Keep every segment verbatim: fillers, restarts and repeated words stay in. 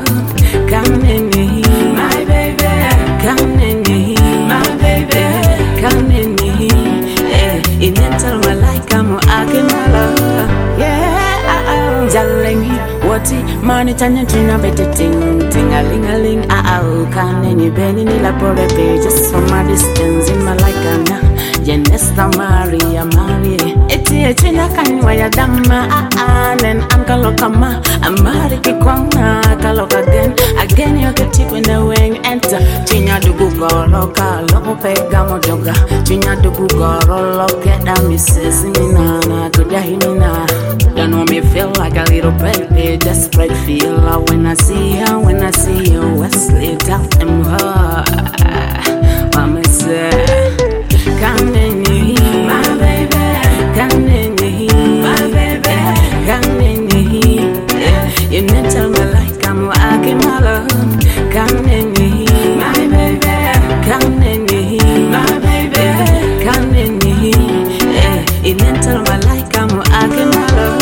Come in here, my baby. Come in here, my baby. Come in here. Inental malaika mo aking love. Yeah, darling, what money tanya tuna better ting ting a ling a ling. Ah ah, can any benny nila pore pe just from a distance in malaika na. Yenesta Maria Maria. Eti echina kanwa ya dama. Ah ah, nen ankalokama. Amari kikwanga kalok again. Again you get tip in the wing enter. Chinya dugu goro kalo pega mojoga. Chinya dugu goro loke da misses minana kuja himina. You know me feel like a little baby, desperate feel when I see her, when I see you, Wesley tell them her. Mama say, come in here, my baby, come in here, my baby, come in here. You need to tell me like I'm walking my love. Come in here, my baby, come in here, my baby, come in here. You need to tell me like I'm walking my love.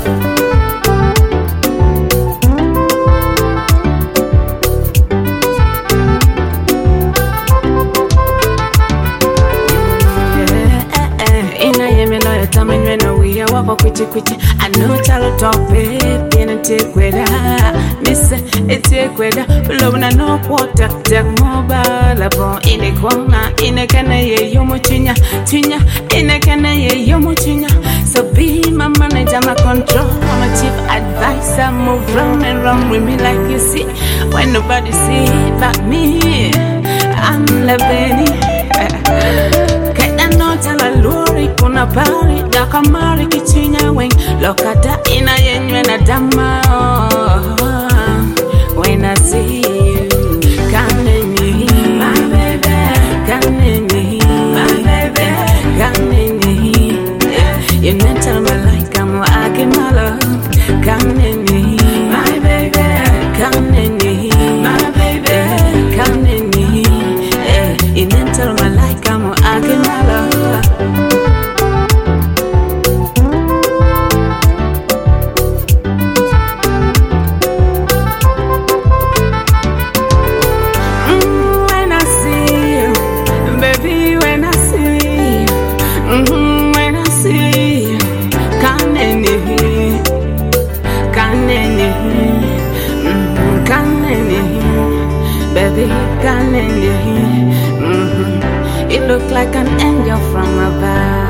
Kwiti kwiti, I know chalo tope, piena tekweda, misse etekweda, love na no quarter, tek mobile, bon ine kwanga, ine kana ye yomo chinya, chinya, ine kana ye yomo chinya. So be my manager, my control, my chief advisor, move round and round with me like you see, when nobody see but me, I'm living. Lori kuna pari da kamari kichinya weng lokata ina yenywe na dama oh, when I see you come in here my baby come in here my baby come in here you need to tell me like I'm walking my love come in here my baby come in here my baby come in here you need to tell me like I'm walking my love. Baby, can in your mm-hmm. You look like an angel from above.